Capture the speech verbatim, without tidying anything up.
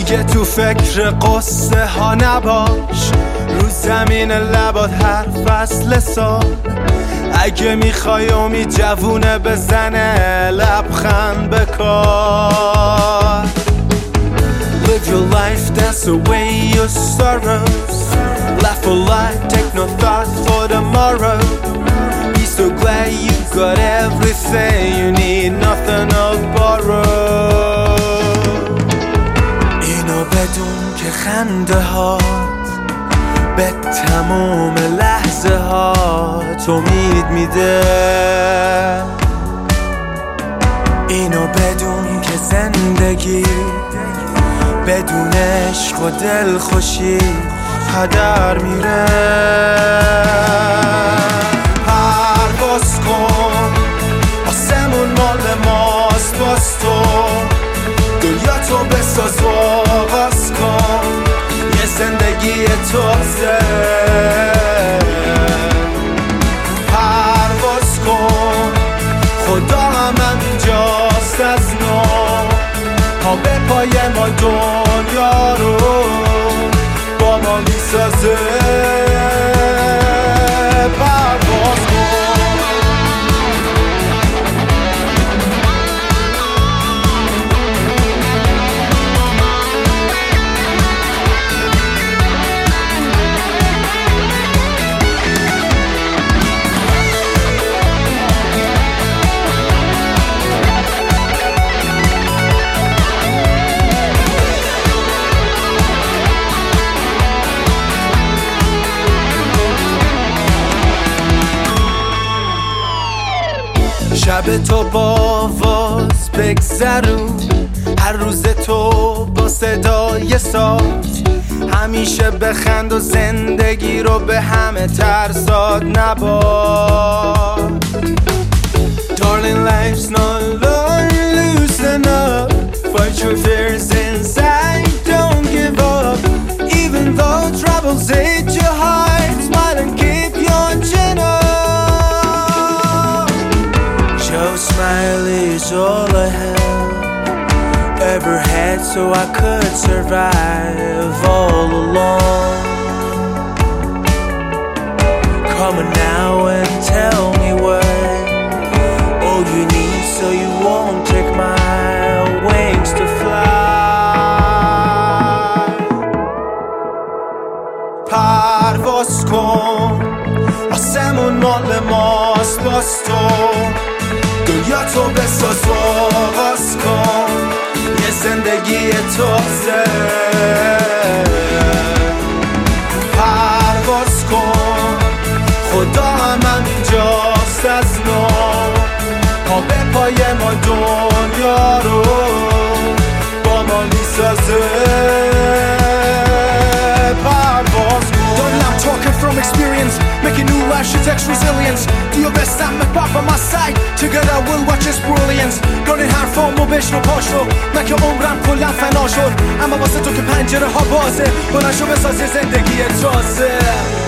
دیگه تو فکر قصه ها نباش، رو زمین لبات هر فصل سال. اگه میخوای امید جوونه بزنه، لبخند بکار. Live your life, dance away your sorrows. Laugh a lot, take no thought for tomorrow. Be so glad you got everything you need, nothing to borrow. اینو بدون که خنده هات به تموم لحظه هات امید میده. اینو بدون که زندگی بدون عشق و دل خوشی هدر میره. پرواز کن، آسمون مال ماست، باز تو دنیا تو بساز و آغاز کن یه زندگی تازه. پرواز کن، خدا هم اینجاست از نو، تا به پای ما دنیا رو با ما میسازه. پرواز کن. شب تو با آواز بگذرون، هر روز تو با صدای ساز. همیشه بخند و زندگی رو به همه ترسات نباد. Darling, life's not long, loosen up. Fight your fears inside, don't give up. Even though troubles hit your heart, smile and keep your chin up. Your smile is all I have ever had, so I could survive all alone. Come on now and tell me what all you need, so you won't take my wings to fly. پرواز کن، آسمون مال ماست، باز تو دنیا تو بساز و آغاز کن یه زندگی تازه. پرواز کن، خدا هم اینجاست از نو، تا به پای ما دنیا رو با ما میسازه. پرواز کن. Darling, I'm talking from experience, making new architects resilience. Do your best and make pop on my side, together we'll watch its brilliance. دارین حرفامو بشنو پاشو، من که عمرم کلا فنا شد، اما واسه تو که پنجره ها بازه، بلند شو بساز یه زندگی تازه.